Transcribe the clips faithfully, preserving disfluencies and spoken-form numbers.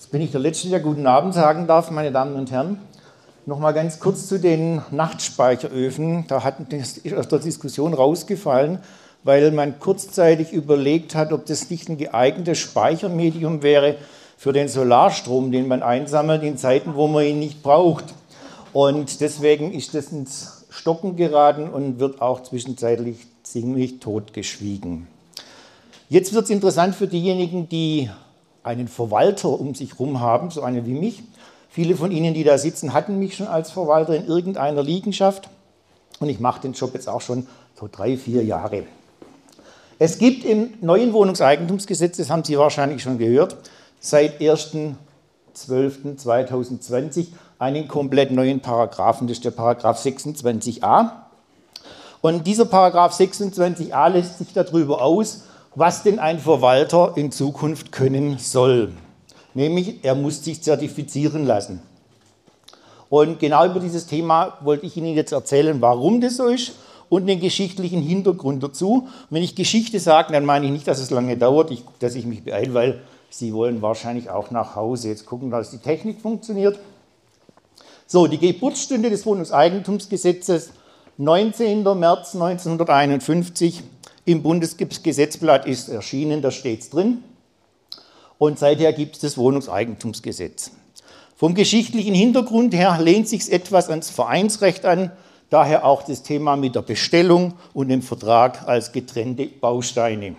Wenn ich der Letzte ja guten Abend sagen darf, meine Damen und Herren, noch mal ganz kurz zu den Nachtspeicheröfen. Da hat, ist aus der Diskussion rausgefallen, weil man kurzzeitig überlegt hat, ob das nicht ein geeignetes Speichermedium wäre für den Solarstrom, den man einsammelt in Zeiten, wo man ihn nicht braucht. Und deswegen ist das ins Stocken geraten und wird auch zwischenzeitlich ziemlich totgeschwiegen. Jetzt wird es interessant für diejenigen, die einen Verwalter um sich herum haben, so einen wie mich. Viele von Ihnen, die da sitzen, hatten mich schon als Verwalter in irgendeiner Liegenschaft und ich mache den Job jetzt auch schon so drei, vier Jahre. Es gibt im neuen Wohnungseigentumsgesetz, das haben Sie wahrscheinlich schon gehört, seit ersten zwölften zweitausendzwanzig einen komplett neuen Paragraphen, das ist der Paragraph sechsundzwanzig a. Und dieser Paragraph sechsundzwanzig a lässt sich darüber aus, was denn ein Verwalter in Zukunft können soll. Nämlich, er muss sich zertifizieren lassen. Und genau über dieses Thema wollte ich Ihnen jetzt erzählen, warum das so ist und den geschichtlichen Hintergrund dazu. Und wenn ich Geschichte sage, dann meine ich nicht, dass es lange dauert, ich, dass ich mich beeile, weil Sie wollen wahrscheinlich auch nach Hause. Jetzt gucken, dass die Technik funktioniert. So, die Geburtsstunde des Wohnungseigentumsgesetzes, neunzehnten März neunzehnhunderteinundfünfzig, im Bundesgesetzblatt ist erschienen, da steht es drin. Und seither gibt es das Wohnungseigentumsgesetz. Vom geschichtlichen Hintergrund her lehnt sich etwas ans Vereinsrecht an, daher auch das Thema mit der Bestellung und dem Vertrag als getrennte Bausteine.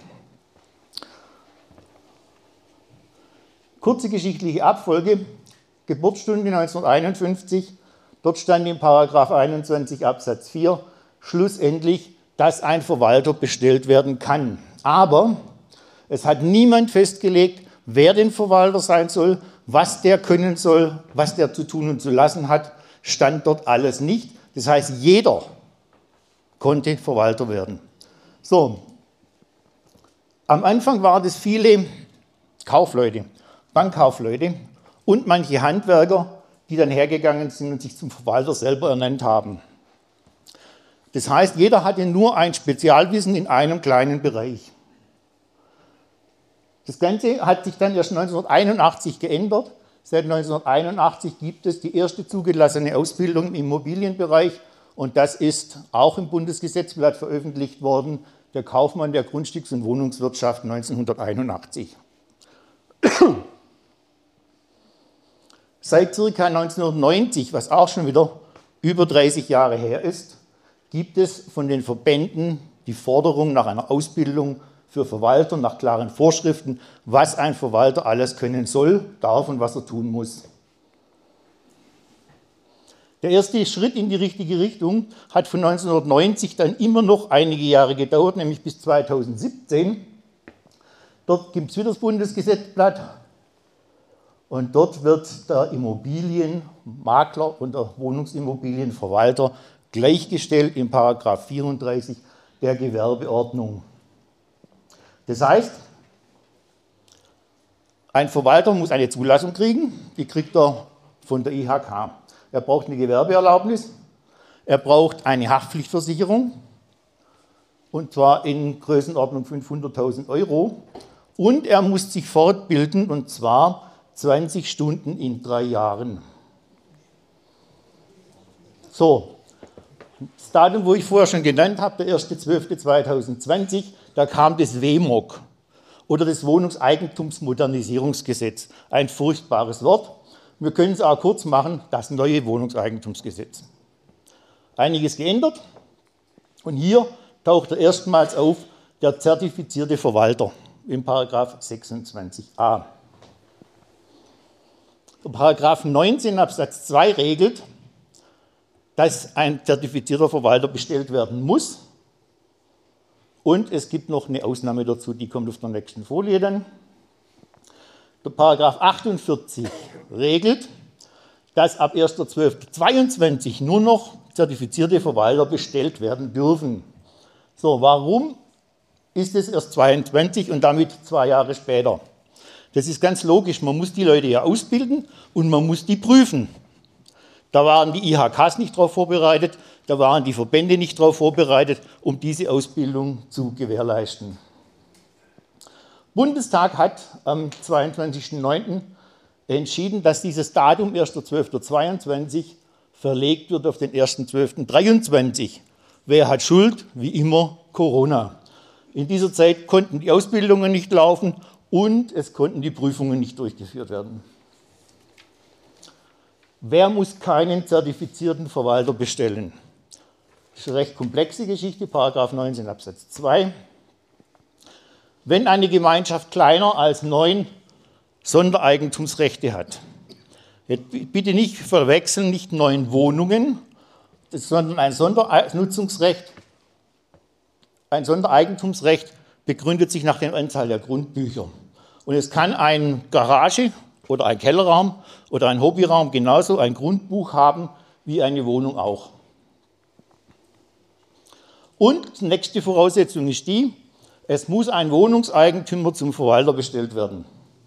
Kurze geschichtliche Abfolge, Geburtsstunde neunzehnhunderteinundfünfzig, dort stand in Paragraph einundzwanzig Absatz vier, schlussendlich, dass ein Verwalter bestellt werden kann. Aber es hat niemand festgelegt, wer den Verwalter sein soll, was der können soll, was der zu tun und zu lassen hat, stand dort alles nicht. Das heißt, jeder konnte Verwalter werden. So, am Anfang waren es viele Kaufleute, Bankkaufleute und manche Handwerker, die dann hergegangen sind und sich zum Verwalter selber ernannt haben. Das heißt, jeder hatte nur ein Spezialwissen in einem kleinen Bereich. Das Ganze hat sich dann erst neunzehnhunderteinundachtzig geändert. Seit neunzehnhunderteinundachtzig gibt es die erste zugelassene Ausbildung im Immobilienbereich und das ist auch im Bundesgesetzblatt veröffentlicht worden, der Kaufmann der Grundstücks- und Wohnungswirtschaft neunzehnhunderteinundachtzig. Seit ca. neunzehnhundertneunzig, was auch schon wieder über dreißig Jahre her ist, gibt es von den Verbänden die Forderung nach einer Ausbildung für Verwalter, nach klaren Vorschriften, was ein Verwalter alles können soll, darf und was er tun muss. Der erste Schritt in die richtige Richtung hat von neunzehnhundertneunzig dann immer noch einige Jahre gedauert, nämlich bis zweitausendsiebzehn. Dort gibt es wieder das Bundesgesetzblatt und dort wird der Immobilienmakler und der Wohnungsimmobilienverwalter gleichgestellt im Paragraph vierunddreißig der Gewerbeordnung. Das heißt, ein Verwalter muss eine Zulassung kriegen, die kriegt er von der I H K. Er braucht eine Gewerbeerlaubnis, er braucht eine Haftpflichtversicherung, und zwar in Größenordnung fünfhunderttausend Euro, und er muss sich fortbilden, und zwar zwanzig Stunden in drei Jahren. So. Das Datum, wo ich vorher schon genannt habe, der erste zwölfte zweitausendzwanzig, da kam das W M O G oder das Wohnungseigentumsmodernisierungsgesetz. Ein furchtbares Wort. Wir können es auch kurz machen, das neue Wohnungseigentumsgesetz. Einiges geändert und hier taucht er erstmals auf der zertifizierte Verwalter im Paragraph sechsundzwanzig a. Der Paragraph neunzehn Absatz zwei regelt, dass ein zertifizierter Verwalter bestellt werden muss. Und es gibt noch eine Ausnahme dazu, die kommt auf der nächsten Folie dann. Der Paragraph achtundvierzig regelt, dass ab erster zwölfter zweiundzwanzig nur noch zertifizierte Verwalter bestellt werden dürfen. So, warum ist es erst zweiundzwanzig und damit zwei Jahre später? Das ist ganz logisch, man muss die Leute ja ausbilden und man muss die prüfen. Da waren die I H Ks nicht darauf vorbereitet, da waren die Verbände nicht darauf vorbereitet, um diese Ausbildung zu gewährleisten. Der Bundestag hat am zweiundzwanzigsten neunten entschieden, dass dieses Datum erster zwölfter zweiundzwanzig verlegt wird auf den erster zwölfter dreiundzwanzig. Wer hat Schuld? Wie immer Corona. In dieser Zeit konnten die Ausbildungen nicht laufen und es konnten die Prüfungen nicht durchgeführt werden. Wer muss keinen zertifizierten Verwalter bestellen? Das ist eine recht komplexe Geschichte, Paragraph neunzehn Absatz zwei. Wenn eine Gemeinschaft kleiner als neun Sondereigentumsrechte hat, bitte nicht verwechseln, nicht neun Wohnungen, sondern ein Sondernutzungsrecht, ein Sondereigentumsrecht begründet sich nach der Anzahl der Grundbücher. Und es kann eine Garage oder ein Kellerraum oder ein Hobbyraum genauso ein Grundbuch haben wie eine Wohnung auch. Und die nächste Voraussetzung ist die, es muss ein Wohnungseigentümer zum Verwalter bestellt werden.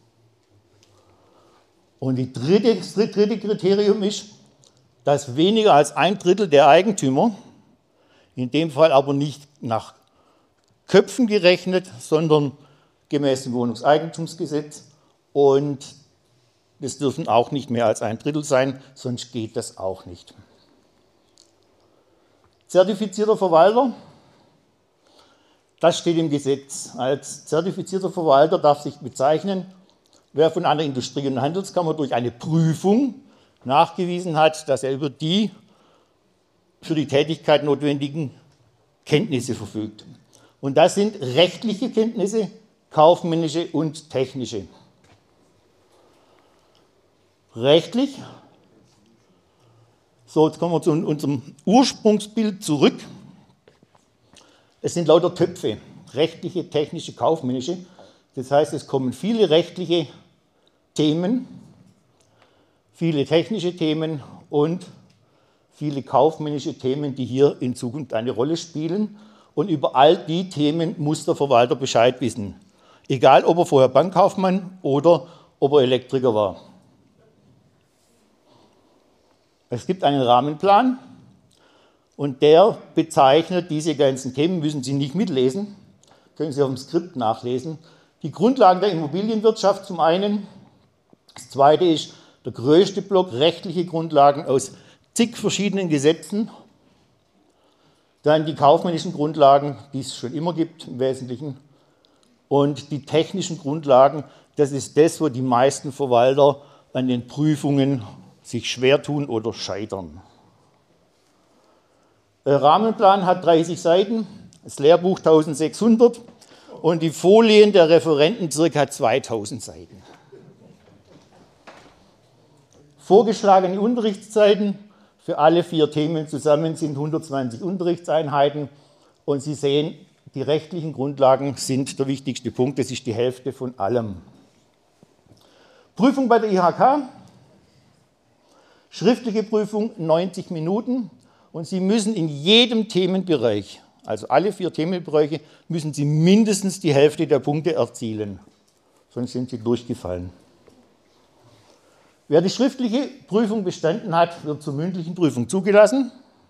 Und die dritte, das dritte Kriterium ist, dass weniger als ein Drittel der Eigentümer, in dem Fall aber nicht nach Köpfen gerechnet, sondern gemäß dem Wohnungseigentumsgesetz, und es dürfen auch nicht mehr als ein Drittel sein, sonst geht das auch nicht. Zertifizierter Verwalter, das steht im Gesetz. Als zertifizierter Verwalter darf sich bezeichnen, wer von einer Industrie- und Handelskammer durch eine Prüfung nachgewiesen hat, dass er über die für die Tätigkeit notwendigen Kenntnisse verfügt. Und das sind rechtliche Kenntnisse, kaufmännische und technische. Rechtlich, so jetzt kommen wir zu unserem Ursprungsbild zurück. Es sind lauter Töpfe, rechtliche, technische, kaufmännische. Das heißt, es kommen viele rechtliche Themen, viele technische Themen und viele kaufmännische Themen, die hier in Zukunft eine Rolle spielen. Und über all die Themen muss der Verwalter Bescheid wissen. Egal, ob er vorher Bankkaufmann oder ob er Elektriker war. Es gibt einen Rahmenplan und der bezeichnet diese ganzen Themen, müssen Sie nicht mitlesen, können Sie auf dem Skript nachlesen. Die Grundlagen der Immobilienwirtschaft zum einen. Das zweite ist der größte Block, rechtliche Grundlagen aus zig verschiedenen Gesetzen. Dann die kaufmännischen Grundlagen, die es schon immer gibt im Wesentlichen. Und die technischen Grundlagen, das ist das, wo die meisten Verwalter an den Prüfungen sich schwer tun oder scheitern. Der Rahmenplan hat dreißig Seiten, das Lehrbuch eintausendsechshundert und die Folien der Referenten ca. zweitausend Seiten. Vorgeschlagene Unterrichtszeiten für alle vier Themen zusammen sind hundertzwanzig Unterrichtseinheiten und Sie sehen, die rechtlichen Grundlagen sind der wichtigste Punkt, das ist die Hälfte von allem. Prüfung bei der I H K, schriftliche Prüfung neunzig Minuten und Sie müssen in jedem Themenbereich, also alle vier Themenbereiche, müssen Sie mindestens die Hälfte der Punkte erzielen, sonst sind Sie durchgefallen. Wer die schriftliche Prüfung bestanden hat, wird zur mündlichen Prüfung zugelassen.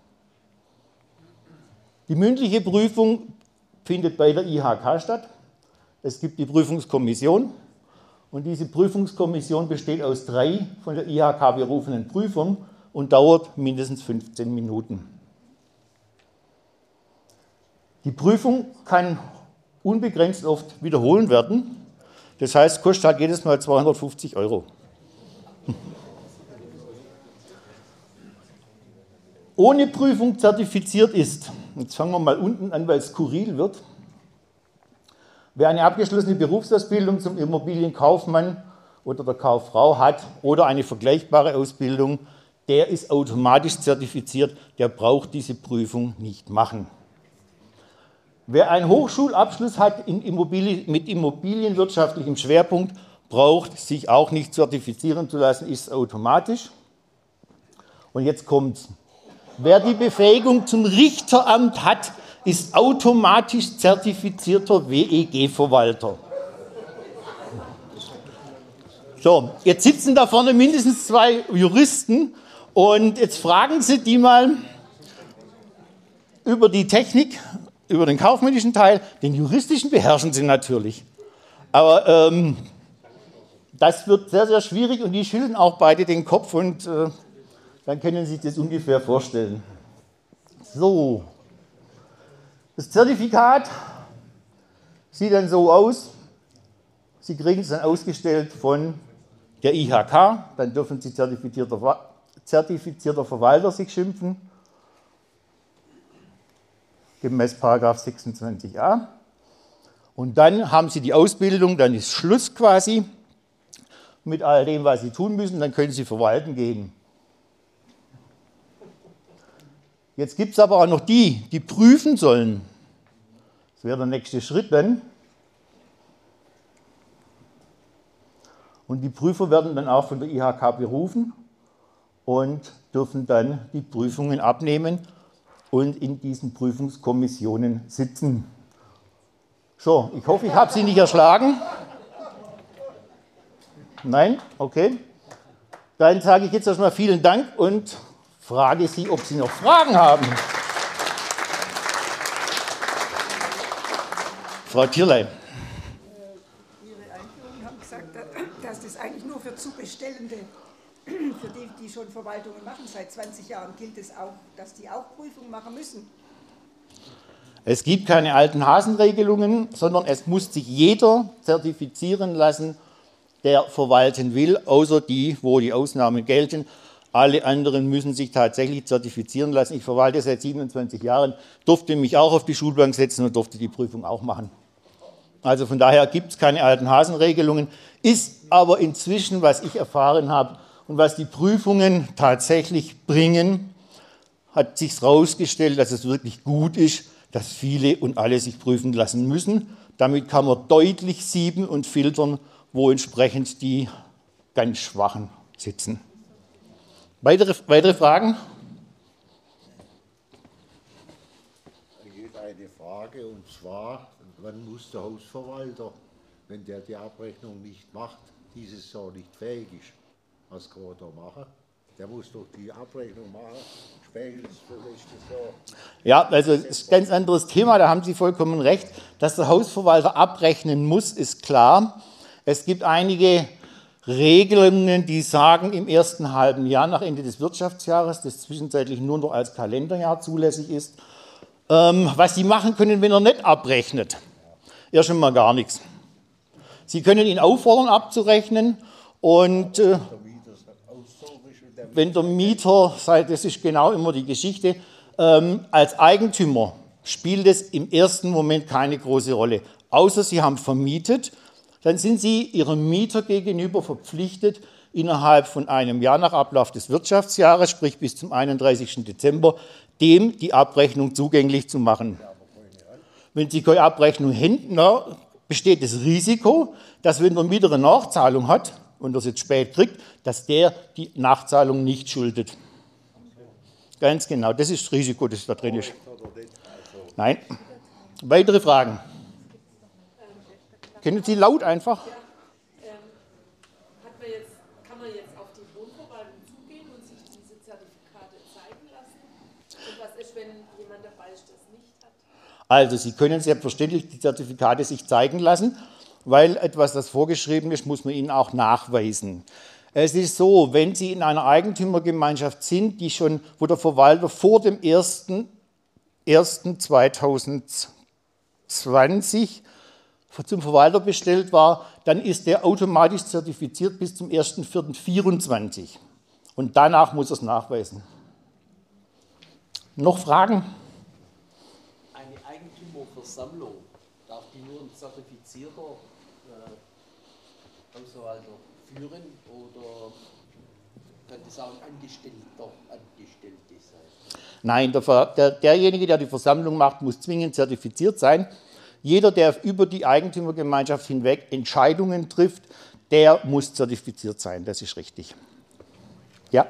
Die mündliche Prüfung findet bei der I H K statt. Es gibt die Prüfungskommission und diese Prüfungskommission besteht aus drei von der I H K berufenen Prüfern und dauert mindestens fünfzehn Minuten. Die Prüfung kann unbegrenzt oft wiederholen werden. Das heißt, kostet halt jedes Mal zweihundertfünfzig Euro. Ohne Prüfung zertifiziert ist, jetzt fangen wir mal unten an, weil es skurril wird, wer eine abgeschlossene Berufsausbildung zum Immobilienkaufmann oder der Kauffrau hat oder eine vergleichbare Ausbildung, der ist automatisch zertifiziert, der braucht diese Prüfung nicht machen. Wer einen Hochschulabschluss hat in Immobilien, mit immobilienwirtschaftlichem Schwerpunkt, braucht sich auch nicht zertifizieren zu lassen, ist automatisch. Und jetzt kommt's. Wer die Befähigung zum Richteramt hat, ist automatisch zertifizierter W E G-Verwalter. So, jetzt sitzen da vorne mindestens zwei Juristen und jetzt fragen Sie die mal über die Technik, über den kaufmännischen Teil. Den juristischen beherrschen Sie natürlich. Aber ähm, das wird sehr, sehr schwierig und die schütteln auch beide den Kopf und äh, dann können Sie sich das ungefähr vorstellen. So, das Zertifikat sieht dann so aus. Sie kriegen es dann ausgestellt von der I H K, dann dürfen Sie zertifizierter, zertifizierter Verwalter sich schimpfen, gemäß Paragraph sechsundzwanzig a. Und dann haben Sie die Ausbildung, dann ist Schluss quasi mit all dem, was Sie tun müssen, dann können Sie verwalten gehen. Jetzt gibt es aber auch noch die, die prüfen sollen. Das wäre der nächste Schritt dann. Und die Prüfer werden dann auch von der I H K berufen und dürfen dann die Prüfungen abnehmen und in diesen Prüfungskommissionen sitzen. So, ich hoffe, ich habe Sie nicht erschlagen. Nein? Okay. Dann sage ich jetzt erstmal vielen Dank und frage Sie, ob Sie noch Fragen haben. Frau Tierlein. Ihre Einführung haben gesagt, dass das eigentlich nur für zu Bestellende, für die, die schon Verwaltungen machen, seit zwanzig Jahren gilt es auch, dass die auch Prüfungen machen müssen. Es gibt keine alten Hasenregelungen, sondern es muss sich jeder zertifizieren lassen, der verwalten will, außer die, wo die Ausnahmen gelten. Alle anderen müssen sich tatsächlich zertifizieren lassen. Ich verwalte seit siebenundzwanzig Jahren, durfte mich auch auf die Schulbank setzen und durfte die Prüfung auch machen. Also von daher gibt es keine alten Hasenregelungen, ist aber inzwischen, was ich erfahren habe und was die Prüfungen tatsächlich bringen, hat sich herausgestellt, dass es wirklich gut ist, dass viele und alle sich prüfen lassen müssen. Damit kann man deutlich sieben und filtern, wo entsprechend die ganz Schwachen sitzen. Weitere, weitere Fragen? Eine Frage, und zwar, wann muss der Hausverwalter, wenn der die Abrechnung nicht macht, dieses Jahr nicht fähig ist, was kann er da machen? Der muss doch die Abrechnung machen, spätestens für nächstes Jahr. Ja, also das ist ein ganz anderes Thema, da haben Sie vollkommen recht. Dass der Hausverwalter abrechnen muss, ist klar. Es gibt einige Regelungen, die sagen, im ersten halben Jahr nach Ende des Wirtschaftsjahres, das zwischenzeitlich nur noch als Kalenderjahr zulässig ist, ähm, was Sie machen können, wenn er nicht abrechnet. Erst einmal gar nichts. Sie können ihn auffordern, abzurechnen und äh, wenn der Mieter, das ist genau immer die Geschichte, ähm, als Eigentümer spielt es im ersten Moment keine große Rolle. Außer Sie haben vermietet, dann sind Sie Ihrem Mieter gegenüber verpflichtet, innerhalb von einem Jahr nach Ablauf des Wirtschaftsjahres, sprich bis zum einunddreißigsten Dezember, dem die Abrechnung zugänglich zu machen. Wenn Sie keine Abrechnung hätten, besteht das Risiko, dass wenn der Mieter eine Nachzahlung hat und das jetzt spät kriegt, dass der die Nachzahlung nicht schuldet. Ganz genau, das ist das Risiko, das da drin ist. Nein. Weitere Fragen? Können Sie laut einfach? Ja, ähm, hat man jetzt, kann man jetzt auf die Wohnverwaltung zugehen und sich diese Zertifikate zeigen lassen? Und was ist, wenn jemand dabei ist, das nicht hat? Also Sie können selbstverständlich die Zertifikate sich zeigen lassen, weil etwas, das vorgeschrieben ist, muss man Ihnen auch nachweisen. Es ist so, wenn Sie in einer Eigentümergemeinschaft sind, die schon, wo der Verwalter vor dem ersten ersten zweitausendzwanzig zum Verwalter bestellt war, dann ist der automatisch zertifiziert bis zum ersten vierten vierundzwanzig. Und danach muss er es nachweisen. Noch Fragen? Eine Eigentümerversammlung, darf die nur ein zertifizierter äh, Hausverwalter führen oder kann das auch ein Angestellter, Angestellte sein? Nein, der, der, derjenige, der die Versammlung macht, muss zwingend zertifiziert sein. Jeder, der über die Eigentümergemeinschaft hinweg Entscheidungen trifft, der muss zertifiziert sein. Das ist richtig. Ja.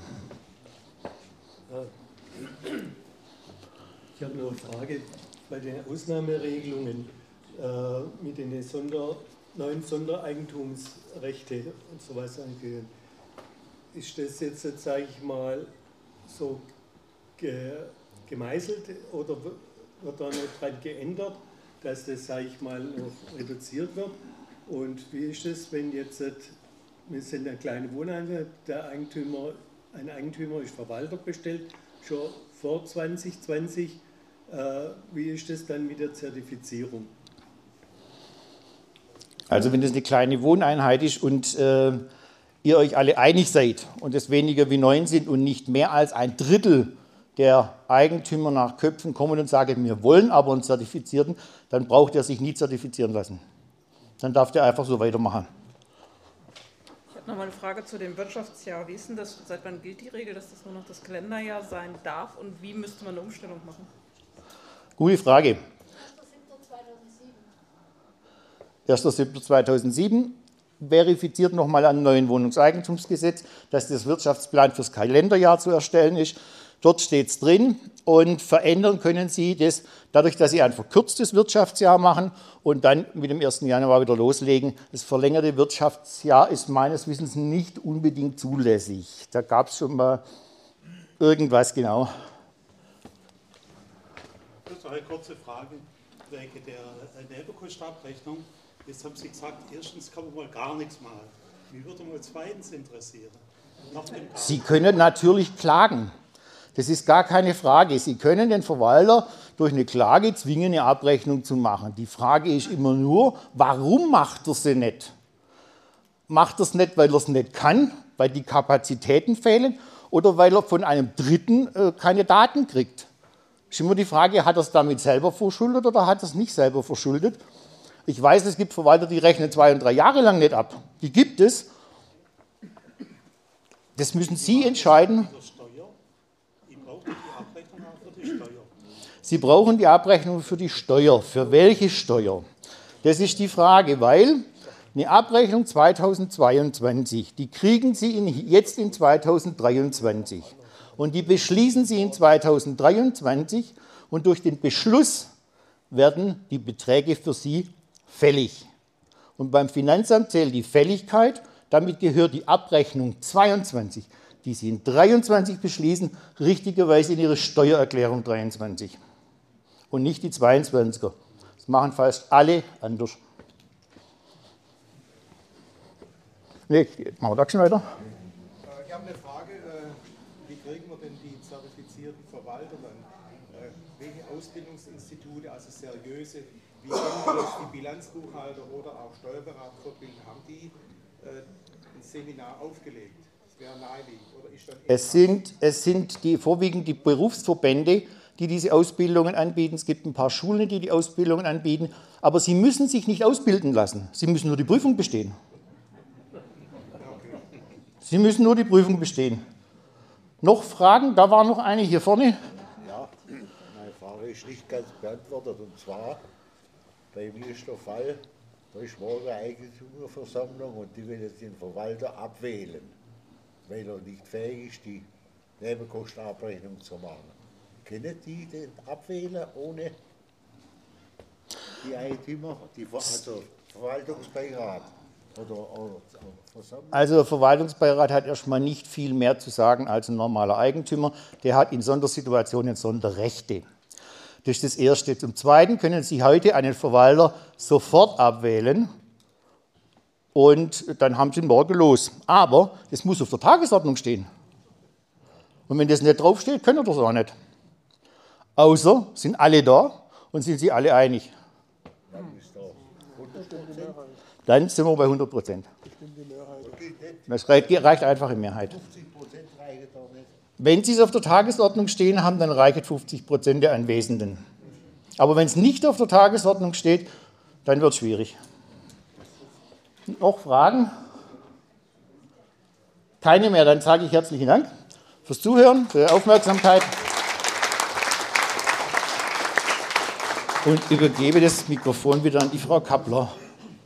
Ich habe noch eine Frage bei den Ausnahmeregelungen äh, mit den Sonder, neuen Sondereigentumsrechte und so weiter. Ist das jetzt, sage ich mal, so ge, gemeißelt oder wird da noch dran geändert, dass das, sage ich mal, noch reduziert wird? Und wie ist es, wenn jetzt wir sind eine kleine Wohneinheit, der Eigentümer, ein Eigentümer ist Verwalter bestellt, schon vor zwanzig zwanzig. Äh, wie ist das dann mit der Zertifizierung? Also wenn das eine kleine Wohneinheit ist und äh, ihr euch alle einig seid und es weniger wie neun sind und nicht mehr als ein Drittel der Eigentümer nach Köpfen kommen und sagen, wir wollen aber einen Zertifizierten, dann braucht er sich nie zertifizieren lassen. Dann darf der einfach so weitermachen. Ich habe noch mal eine Frage zu dem Wirtschaftsjahr. Wie ist denn das, seit wann gilt die Regel, dass das nur noch das Kalenderjahr sein darf und wie müsste man eine Umstellung machen? Gute Frage. erster siebter zweitausendsieben verifiziert nochmal am neuen Wohnungseigentumsgesetz, dass das Wirtschaftsplan fürs Kalenderjahr zu erstellen ist. Dort steht es drin und verändern können Sie das dadurch, dass Sie ein verkürztes Wirtschaftsjahr machen und dann mit dem ersten Januar wieder loslegen. Das verlängerte Wirtschaftsjahr ist meines Wissens nicht unbedingt zulässig. Da gab es schon mal irgendwas genau. Das ist eine kurze Frage wegen der Nebenkostenabrechnung. Jetzt haben Sie gesagt, erstens kann man mal gar nichts machen. Wie würde man zweitens interessieren? Nach dem Sie können natürlich klagen. Das ist gar keine Frage. Sie können den Verwalter durch eine Klage zwingen, eine Abrechnung zu machen. Die Frage ist immer nur, warum macht er sie nicht? Macht er es nicht, weil er es nicht kann, weil die Kapazitäten fehlen oder weil er von einem Dritten äh, keine Daten kriegt? Ist immer die Frage, hat er es damit selber verschuldet oder hat er es nicht selber verschuldet? Ich weiß, es gibt Verwalter, die rechnen zwei und drei Jahre lang nicht ab. Die gibt es. Das müssen Sie entscheiden. Sie brauchen die Abrechnung für die Steuer. Für welche Steuer? Das ist die Frage, weil eine Abrechnung zweitausendzweiundzwanzig, die kriegen Sie in, jetzt in zweitausenddreiundzwanzig. Und die beschließen Sie in zweitausenddreiundzwanzig und durch den Beschluss werden die Beträge für Sie fällig. Und beim Finanzamt zählt die Fälligkeit, damit gehört die Abrechnung zweiundzwanzig, die Sie in dreiundzwanzig beschließen, richtigerweise in Ihre Steuererklärung dreiundzwanzig und nicht die zweiundzwanziger. Das machen fast alle anders. Nee, machen wir da schon weiter. Ich habe eine Frage, wie kriegen wir denn die zertifizierten Verwalter dann? Welche Ausbildungsinstitute, also seriöse, wie können jetzt die Bilanzbuchhalter oder auch Steuerberater verbinden? Haben die ein Seminar aufgelegt? Das wäre naheliegend. Oder ist dann es sind, es sind die, vorwiegend die Berufsverbände, die diese Ausbildungen anbieten. Es gibt ein paar Schulen, die die Ausbildungen anbieten. Aber sie müssen sich nicht ausbilden lassen. Sie müssen nur die Prüfung bestehen. Sie müssen nur die Prüfung bestehen. Noch Fragen? Da war noch eine hier vorne. Ja, meine Frage ist nicht ganz beantwortet. Und zwar, bei mir ist der Fall, da ist morgen eine Eigentümerversammlung und die will jetzt den Verwalter abwählen, weil er nicht fähig ist, die Nebenkostenabrechnung zu machen. Können die den abwählen ohne die Eigentümer, die, also Verwaltungsbeirat? Oder, oder, oder also der Verwaltungsbeirat hat erstmal nicht viel mehr zu sagen als ein normaler Eigentümer. Der hat in Sondersituationen Sonderrechte. Das ist das Erste. Zum Zweiten können Sie heute einen Verwalter sofort abwählen und dann haben Sie morgen los. Aber das muss auf der Tagesordnung stehen. Und wenn das nicht draufsteht, können wir das auch nicht. Außer sind alle da und sind Sie alle einig. Dann sind wir bei hundert Prozent. Das reicht einfach in Mehrheit. Wenn Sie es auf der Tagesordnung stehen haben, dann reichen fünfzig Prozent der Anwesenden. Aber wenn es nicht auf der Tagesordnung steht, dann wird es schwierig. Noch Fragen? Keine mehr. Dann sage ich herzlichen Dank fürs Zuhören, für Ihre Aufmerksamkeit und übergebe das Mikrofon wieder an die Frau Kappler.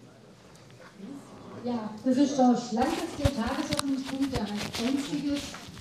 Ja, das ist der schlankeste Tagesordnungspunkt, der heißt Sonstiges.